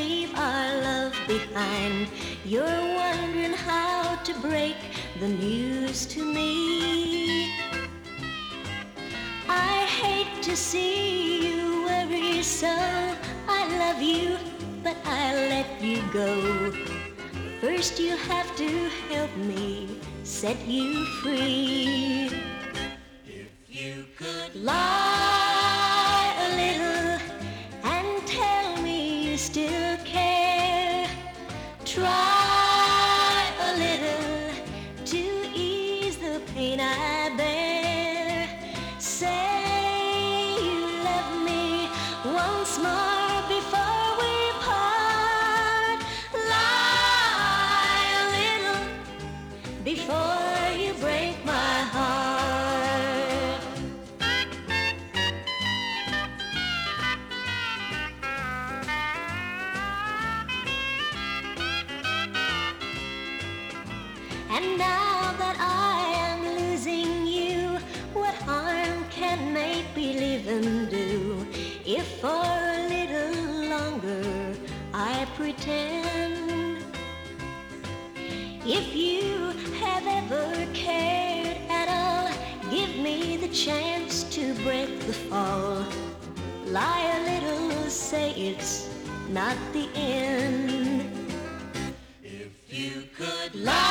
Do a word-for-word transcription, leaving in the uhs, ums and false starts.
leave our love behind. You're wondering how to break the news to me. I hate to see you worry so. I love you, but I'll let you go. First you have to help me set you free. If you could lie a little and tell me you still care, try a little to ease the pain I bear. Say you love me once more before we part. Lie a little before you break my heart. And now that I am losing you, what harm can make-believing do? If for a little longer I pretend, if you have ever cared at all, give me the chance to break the fall. Lie a little, say it's not the end. If you could lie